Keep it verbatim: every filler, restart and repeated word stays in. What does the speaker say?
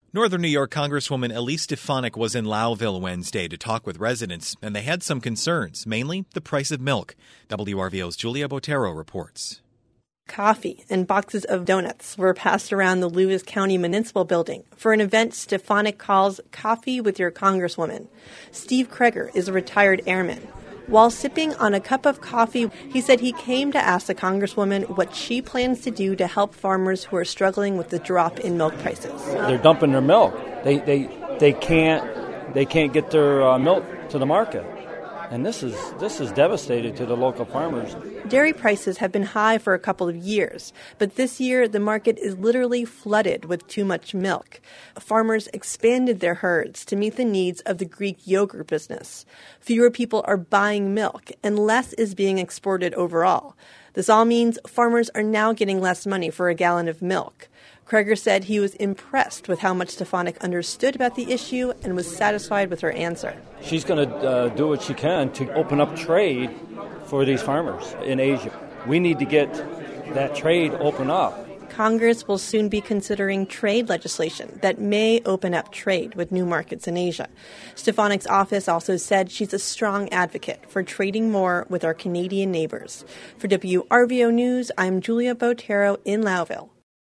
Northern New York Congresswoman Elise Stefanik was in Lowville Wednesday to talk with residents, and they had some concerns, mainly the price of milk. W R V O's Julia Botero reports. Coffee and boxes of donuts were passed around the Lewis County Municipal Building for an event Stefanik calls Coffee with Your Congresswoman. Steve Kreger is a retired airman. While sipping on a cup of coffee, he said he came to ask the Congresswoman what she plans to do to help farmers who are struggling with the drop in milk prices. They're dumping their milk. They they they can't they can't get their uh, milk to the market, and this is this is devastating to the local farmers. Dairy prices have been high for a couple of years, but this year the market is literally flooded with too much milk. Farmers expanded their herds to meet the needs of the Greek yogurt business. Fewer people are buying milk, and less is being exported overall. This all means farmers are now getting less money for a gallon of milk. Kreger said he was impressed with how much Stefanik understood about the issue and was satisfied with her answer. She's going to uh, do what she can to open up trade for these farmers in Asia. We need to get that trade open up. Congress will soon be considering trade legislation that may open up trade with new markets in Asia. Stefanik's office also said she's a strong advocate for trading more with our Canadian neighbors. For W R V O News, I'm Julia Botero in Lowville.